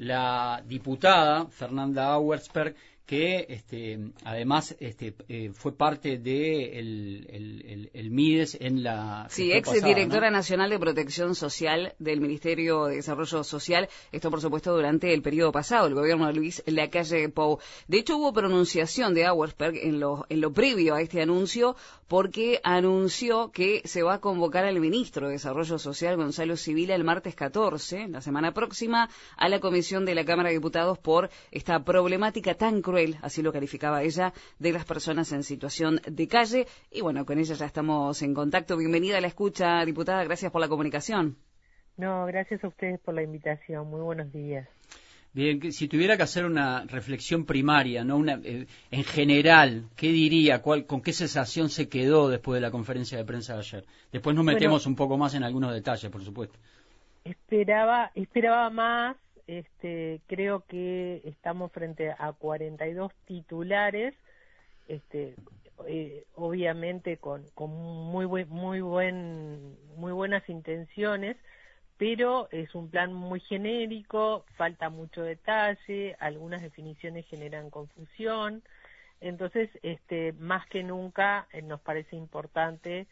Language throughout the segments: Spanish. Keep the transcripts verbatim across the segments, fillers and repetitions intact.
la diputada Fernanda Auersperg, que este, además este, eh, fue parte de el, el, el, el M I D E S en la... Sí, ex pasada, directora ¿no? nacional de Protección Social del Ministerio de Desarrollo Social, esto por supuesto durante el periodo pasado, el gobierno de Luis Lacalle Pou. De hecho hubo pronunciación de Auersperg en lo, en lo previo a este anuncio, porque anunció que se va a convocar al ministro de Desarrollo Social, Gonzalo Sibila, el martes catorce, la semana próxima, a la comisión de la Cámara de Diputados por esta problemática tan cruel, así lo calificaba ella, de las personas en situación de calle. Y bueno, con ella ya estamos en contacto. Bienvenida a la escucha, diputada, gracias por la comunicación. No, gracias a ustedes por la invitación. Muy buenos días. Bien, si tuviera que hacer una reflexión primaria, no una eh, en general, ¿qué diría? Cuál, ¿Con qué sensación se quedó después de la conferencia de prensa de ayer? Después nos metemos bueno, un poco más en algunos detalles, por supuesto. Esperaba, esperaba más. Este, creo que estamos frente a cuarenta y dos titulares, este, eh, obviamente con, con muy buen, muy buen, muy buenas intenciones, pero es un plan muy genérico, falta mucho detalle, algunas definiciones generan confusión, entonces, este, más que nunca eh, nos parece importante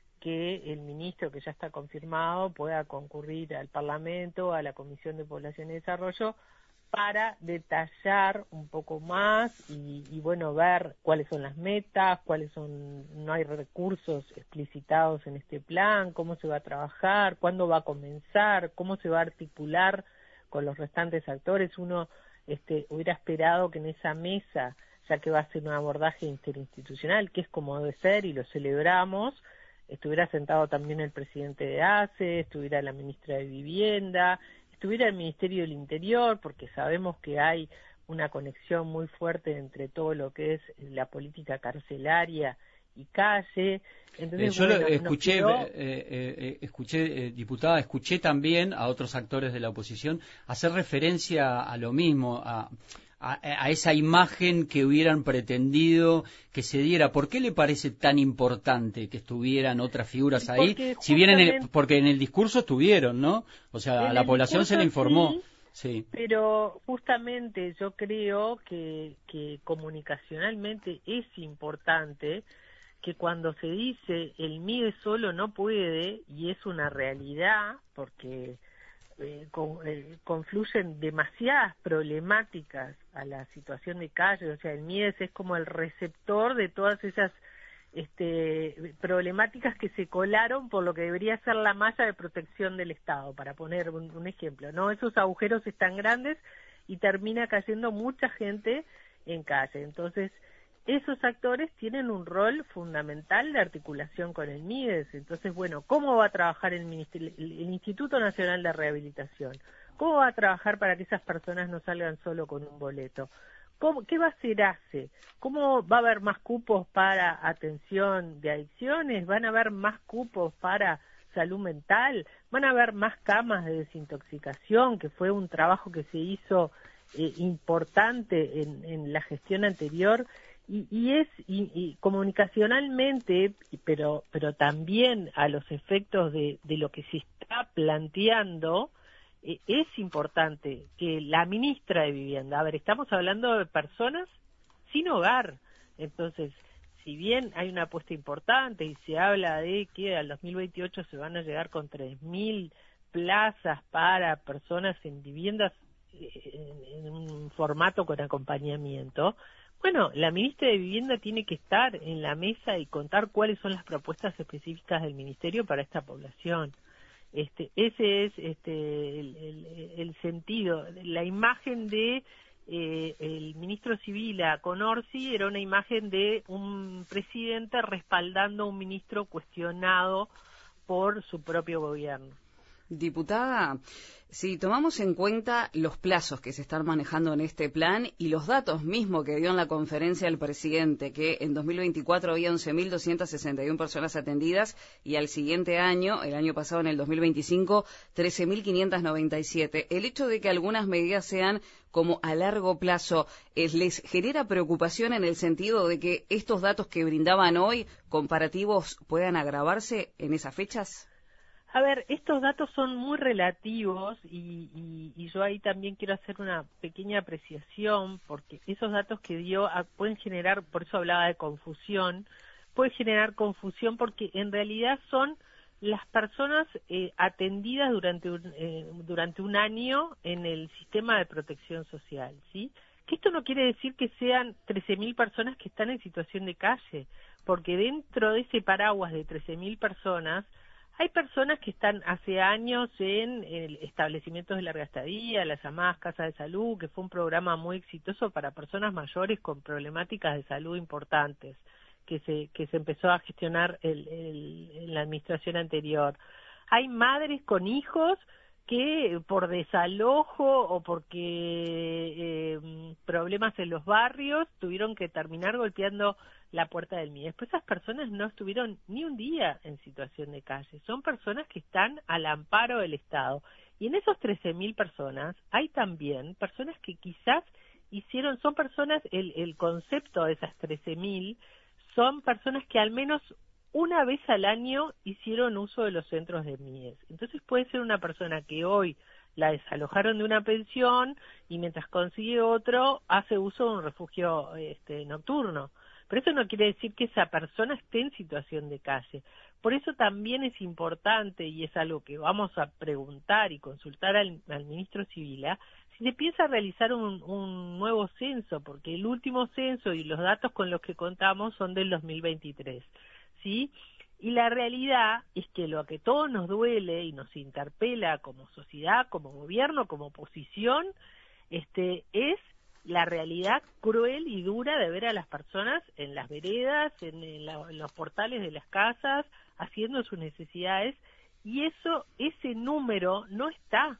que el ministro, que ya está confirmado, pueda concurrir al Parlamento, a la Comisión de Población y Desarrollo, para detallar un poco más y, y bueno, ver cuáles son las metas, cuáles son, no hay recursos explicitados en este plan, cómo se va a trabajar, cuándo va a comenzar, cómo se va a articular con los restantes actores. Uno este, hubiera esperado que en esa mesa, ya que va a ser un abordaje interinstitucional, que es como debe ser y lo celebramos, estuviera sentado también el presidente de A C E, estuviera la ministra de Vivienda, estuviera el Ministerio del Interior, porque sabemos que hay una conexión muy fuerte entre todo lo que es la política carcelaria y calle. Entonces, eh, yo bueno, escuché, quedó... eh, eh, escuché eh, diputada, escuché también a otros actores de la oposición hacer referencia a lo mismo, a... A, a esa imagen que hubieran pretendido que se diera. ¿Por qué le parece tan importante que estuvieran otras figuras ahí? Porque si bien en el, porque en el discurso estuvieron, ¿no? O sea, a la población se le informó. Sí, sí. Pero justamente yo creo que, que comunicacionalmente es importante que cuando se dice el M I D E S solo no puede, y es una realidad, porque Eh, con, eh, confluyen demasiadas problemáticas a la situación de calle, o sea, el M I D E S es como el receptor de todas esas este, problemáticas que se colaron por lo que debería ser la malla de protección del Estado, para poner un, un ejemplo, ¿no? Esos agujeros están grandes y termina cayendo mucha gente en calle, entonces esos actores tienen un rol fundamental de articulación con el M I D E S. Entonces, bueno, ¿cómo va a trabajar el, Ministerio, el Instituto Nacional de Rehabilitación? ¿Cómo va a trabajar para que esas personas no salgan solo con un boleto? ¿Cómo, ¿Qué va a hacer A C E? ¿Cómo va a haber más cupos para atención de adicciones? ¿Van a haber más cupos para salud mental? ¿Van a haber más camas de desintoxicación? Que fue un trabajo que se hizo eh, importante en, en la gestión anterior. Y, y es y, y comunicacionalmente, pero pero también a los efectos de, de lo que se está planteando, eh, es importante que la ministra de Vivienda, a ver, estamos hablando de personas sin hogar, entonces, si bien hay una apuesta importante y se habla de que al dos mil veintiocho se van a llegar con tres mil plazas para personas en viviendas eh, en, en un formato con acompañamiento, bueno, la ministra de Vivienda tiene que estar en la mesa y contar cuáles son las propuestas específicas del Ministerio para esta población. Este, ese es este, el, el, el sentido. La imagen de eh, el ministro Sibila con Orsi era una imagen de un presidente respaldando a un ministro cuestionado por su propio gobierno. Diputada, si tomamos en cuenta los plazos que se están manejando en este plan y los datos mismos que dio en la conferencia el presidente, que en dos mil veinticuatro había once mil doscientas sesenta y una personas atendidas y al siguiente año, el año pasado en el dos mil veinticinco, trece mil quinientas noventa y siete. El hecho de que algunas medidas sean como a largo plazo, ¿les genera preocupación en el sentido de que estos datos que brindaban hoy, comparativos, puedan agravarse en esas fechas? A ver, estos datos son muy relativos y, y, y yo ahí también quiero hacer una pequeña apreciación porque esos datos que dio a, pueden generar, por eso hablaba de confusión, puede generar confusión porque en realidad son las personas eh, atendidas durante un, eh, durante un año en el sistema de protección social, ¿sí? Que esto no quiere decir que sean trece mil personas que están en situación de calle, porque dentro de ese paraguas de trece mil personas hay personas que están hace años en el establecimientos de larga estadía, las llamadas casas de salud, que fue un programa muy exitoso para personas mayores con problemáticas de salud importantes, que se que se empezó a gestionar el, el, en la administración anterior. Hay madres con hijos que por desalojo o porque eh, problemas en los barrios tuvieron que terminar golpeando la puerta del M I E S. Pues esas personas no estuvieron ni un día en situación de calle, son personas que están al amparo del Estado. Y en esos trece mil personas hay también personas que quizás hicieron, son personas, el, el concepto de esas trece mil, son personas que al menos una vez al año hicieron uso de los centros de M I E S. Entonces puede ser una persona que hoy la desalojaron de una pensión y mientras consigue otro hace uso de un refugio este, nocturno. Pero eso no quiere decir que esa persona esté en situación de calle. Por eso también es importante, y es algo que vamos a preguntar y consultar al, al ministro Sibila, si se piensa realizar un, un nuevo censo, porque el último censo y los datos con los que contamos son del dos mil veintitrés. ¿Sí? Y la realidad es que lo que todos nos duele y nos interpela como sociedad, como gobierno, como oposición, este, es la realidad cruel y dura de ver a las personas en las veredas, en, en, la, en los portales de las casas, haciendo sus necesidades, y eso, ese número no está.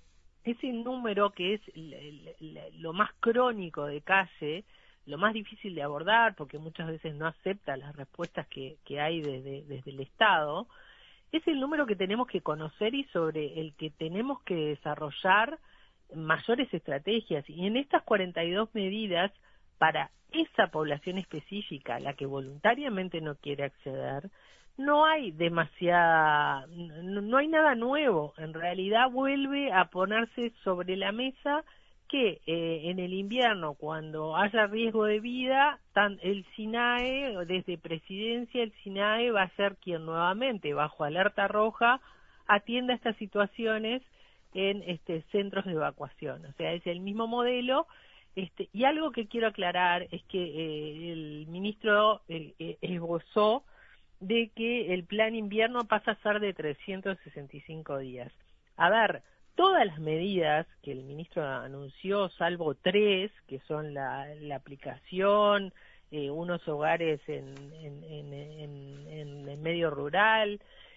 Ese número que es l- l- lo más crónico de calle, lo más difícil de abordar, porque muchas veces no acepta las respuestas que, que hay desde, desde el Estado, es el número que tenemos que conocer y sobre el que tenemos que desarrollar mayores estrategias. Y en estas cuarenta y dos medidas, para esa población específica, la que voluntariamente no quiere acceder, no hay demasiada, no, no hay nada nuevo. En realidad vuelve a ponerse sobre la mesa que eh, en el invierno, cuando haya riesgo de vida, tan, el SINAE, desde Presidencia, el SINAE va a ser quien nuevamente, bajo alerta roja, atienda estas situaciones en este, centros de evacuación. O sea, es el mismo modelo. Este, y algo que quiero aclarar es que eh, el ministro eh, eh, esbozó de que el plan invierno pasa a ser de trescientos sesenta y cinco días. A ver, todas las medidas que el ministro anunció, salvo tres, que son la, la aplicación, eh, unos hogares en, en, en, en, en el medio rural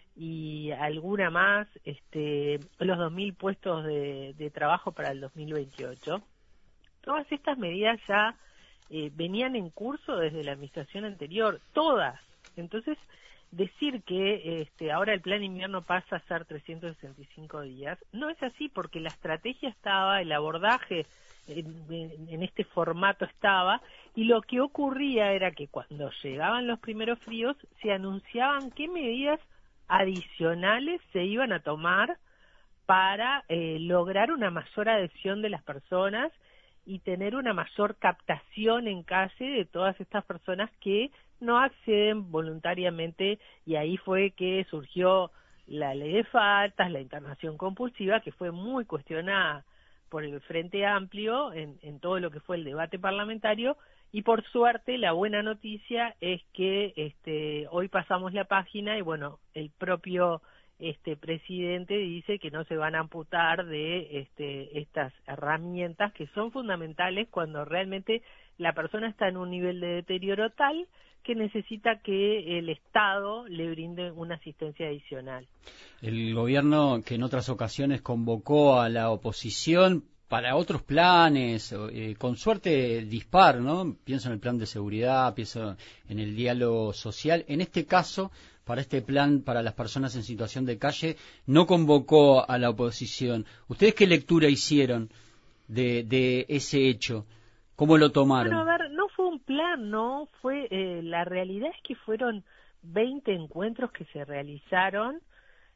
y alguna más, este, los dos mil puestos de, de trabajo para el dos mil veintiocho, todas estas medidas ya eh, venían en curso desde la administración anterior, todas. Entonces, decir que este, ahora el plan invierno pasa a ser trescientos sesenta y cinco días, no es así, porque la estrategia estaba, el abordaje en, en, en este formato estaba, y lo que ocurría era que cuando llegaban los primeros fríos, se anunciaban qué medidas adicionales se iban a tomar para eh, lograr una mayor adhesión de las personas y tener una mayor captación en calle de todas estas personas que no acceden voluntariamente, y ahí fue que surgió la ley de faltas, la internación compulsiva, que fue muy cuestionada por el Frente Amplio en, en todo lo que fue el debate parlamentario, y por suerte la buena noticia es que este, hoy pasamos la página y bueno, el propio este presidente dice que no se van a amputar de este, estas herramientas que son fundamentales cuando realmente la persona está en un nivel de deterioro tal que necesita que el Estado le brinde una asistencia adicional. El gobierno, que en otras ocasiones convocó a la oposición para otros planes, eh, con suerte dispar, ¿no? Pienso en el plan de seguridad, pienso en el diálogo social. En este caso, para este plan para las personas en situación de calle, no convocó a la oposición. ¿Ustedes qué lectura hicieron de, de ese hecho? ¿Cómo lo tomaron? Bueno, a ver, no fue un plan, ¿no? Fue, eh, la realidad es que fueron veinte encuentros que se realizaron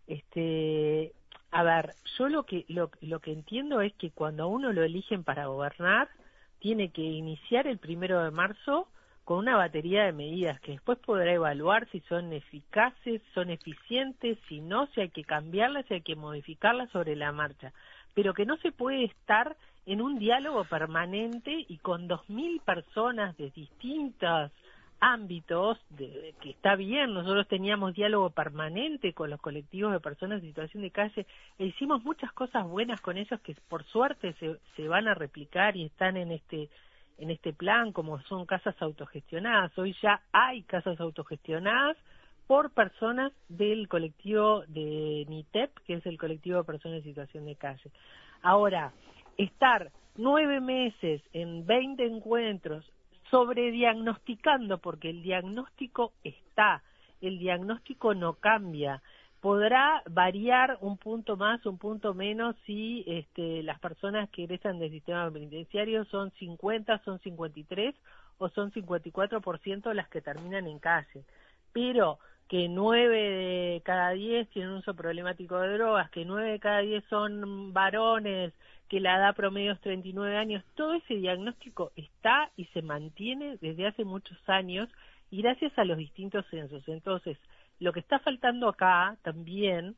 Este, a ver, yo lo que lo, lo que entiendo es que cuando a uno lo eligen para gobernar, tiene que iniciar el primero de marzo con una batería de medidas que después podrá evaluar si son eficaces, son eficientes, si no, si hay que cambiarlas, si hay que modificarlas sobre la marcha. Pero que no se puede estar en un diálogo permanente y con dos mil personas de distintos ámbitos, de, que está bien, nosotros teníamos diálogo permanente con los colectivos de personas en situación de calle, e hicimos muchas cosas buenas con ellos que por suerte se, se van a replicar y están en este en este plan, como son casas autogestionadas. Hoy ya hay casas autogestionadas por personas del colectivo de NITEP, que es el colectivo de personas en situación de calle. Ahora, estar nueve meses en veinte encuentros sobrediagnosticando, porque el diagnóstico está, el diagnóstico no cambia. Podrá variar un punto más, un punto menos, si este, las personas que egresan del sistema penitenciario son cincuenta, son cincuenta y tres o son cincuenta y cuatro por ciento las que terminan en calle. Pero que nueve de cada diez tienen un uso problemático de drogas, que nueve de cada diez son varones, que la edad promedio es treinta y nueve años, todo ese diagnóstico está y se mantiene desde hace muchos años y gracias a los distintos censos. Entonces, lo que está faltando acá también,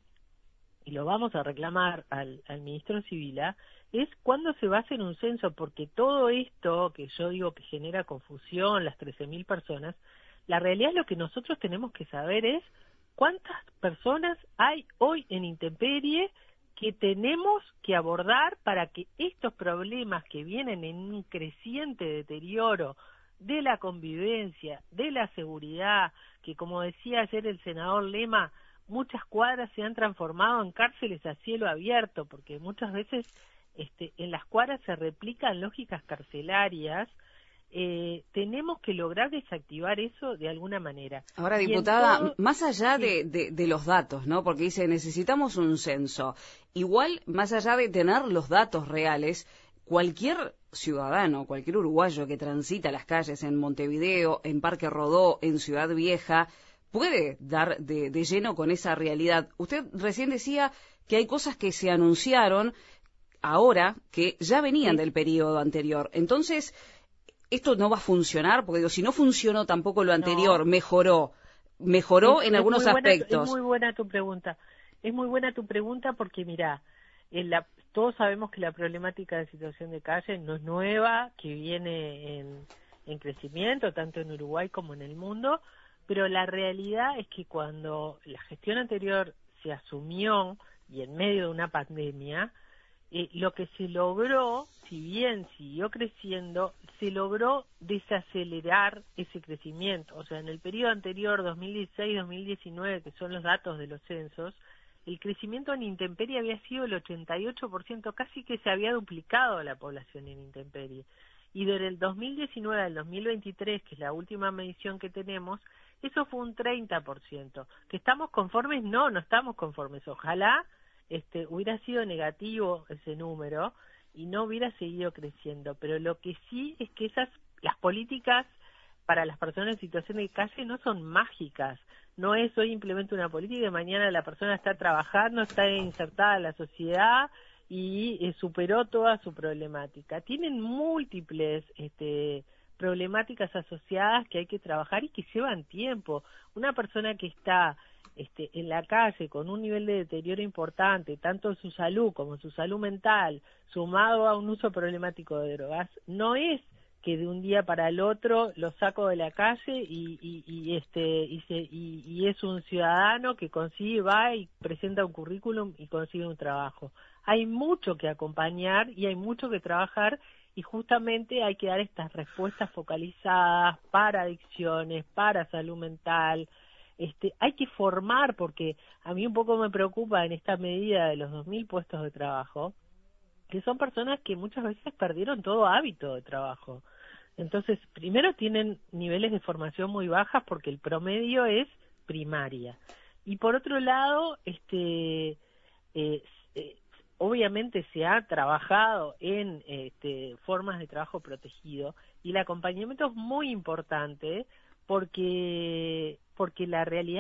y lo vamos a reclamar al, al ministro Sibila, es cuándo se va a hacer un censo, porque todo esto que yo digo que genera confusión, las trece mil personas, la realidad es lo que nosotros tenemos que saber es cuántas personas hay hoy en intemperie que tenemos que abordar para que estos problemas que vienen en un creciente deterioro de la convivencia, de la seguridad, que como decía ayer el senador Lema, muchas cuadras se han transformado en cárceles a cielo abierto, porque muchas veces este, en las cuadras se replican lógicas carcelarias. Eh, tenemos que lograr desactivar eso de alguna manera. Ahora, diputada, todo... más allá sí. de, de, de los datos, ¿no? Porque dice, necesitamos un censo. Igual, más allá de tener los datos reales, cualquier ciudadano, cualquier uruguayo que transita las calles en Montevideo, en Parque Rodó, en Ciudad Vieja, puede dar de, de lleno con esa realidad. Usted recién decía que hay cosas que se anunciaron ahora que ya venían Sí. del periodo anterior. Entonces, esto no va a funcionar, porque digo, si no funcionó tampoco lo anterior, No. mejoró, mejoró es, en es algunos muy buena, aspectos. Es muy buena tu pregunta. Es muy buena tu pregunta porque, mira, en la, todos sabemos que la problemática de situación de calle no es nueva, que viene en, en crecimiento, tanto en Uruguay como en el mundo, pero la realidad es que cuando la gestión anterior se asumió, y en medio de una pandemia, Eh, lo que se logró, si bien siguió creciendo, se logró desacelerar ese crecimiento. O sea, en el periodo anterior, dos mil dieciséis dos mil diecinueve, que son los datos de los censos, el crecimiento en intemperie había sido el ochenta y ocho por ciento, casi que se había duplicado la población en intemperie. Y desde el dos mil diecinueve al dos mil veintitrés, que es la última medición que tenemos, eso fue un treinta por ciento. ¿Que estamos conformes? No, no estamos conformes. Ojalá Este, hubiera sido negativo ese número y no hubiera seguido creciendo, pero lo que sí es que esas las políticas para las personas en situación de calle no son mágicas, no es hoy implemento una política y mañana la persona está trabajando, está insertada en la sociedad y eh, superó toda su problemática. Tienen múltiples este, problemáticas asociadas que hay que trabajar y que llevan tiempo. Una persona que está Este, en la calle con un nivel de deterioro importante, tanto en su salud como en su salud mental, sumado a un uso problemático de drogas, no es que de un día para el otro lo saco de la calle y, y, y este y, se, y, y es un ciudadano que consigue, va y presenta un currículum y consigue un trabajo. Hay mucho que acompañar y hay mucho que trabajar y justamente hay que dar estas respuestas focalizadas para adicciones, para salud mental. Este, hay que formar, porque a mí un poco me preocupa en esta medida de los dos mil puestos de trabajo, que son personas que muchas veces perdieron todo hábito de trabajo. Entonces, primero tienen niveles de formación muy bajas porque el promedio es primaria. Y por otro lado, este, eh, eh, obviamente se ha trabajado en este, formas de trabajo protegido y el acompañamiento es muy importante porque porque la realidad es que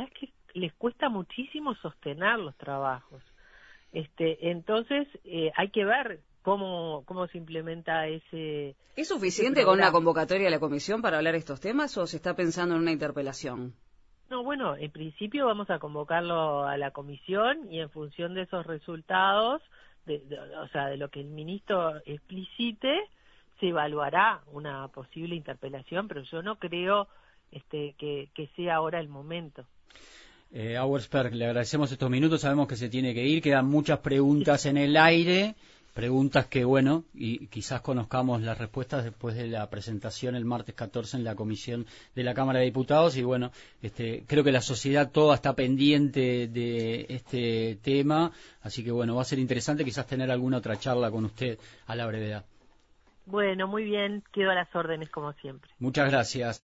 les cuesta muchísimo sostener los trabajos. Este, entonces eh, hay que ver cómo cómo se implementa ese. ¿Es suficiente con una convocatoria a la comisión para hablar estos temas o se está pensando en una interpelación? No, bueno, en principio vamos a convocarlo a la comisión y en función de esos resultados, de, de, o sea, de lo que el ministro explicite, se evaluará una posible interpelación, pero yo no creo este, que, que sea ahora el momento. Eh, Auersperg, le agradecemos estos minutos, sabemos que se tiene que ir, quedan muchas preguntas en el aire. Preguntas que, bueno, y quizás conozcamos las respuestas después de la presentación el martes catorce en la comisión de la Cámara de Diputados. Y, bueno, este, creo que la sociedad toda está pendiente de este tema. Así que, bueno, va a ser interesante quizás tener alguna otra charla con usted a la brevedad. Bueno, muy bien. Quedo a las órdenes como siempre. Muchas gracias.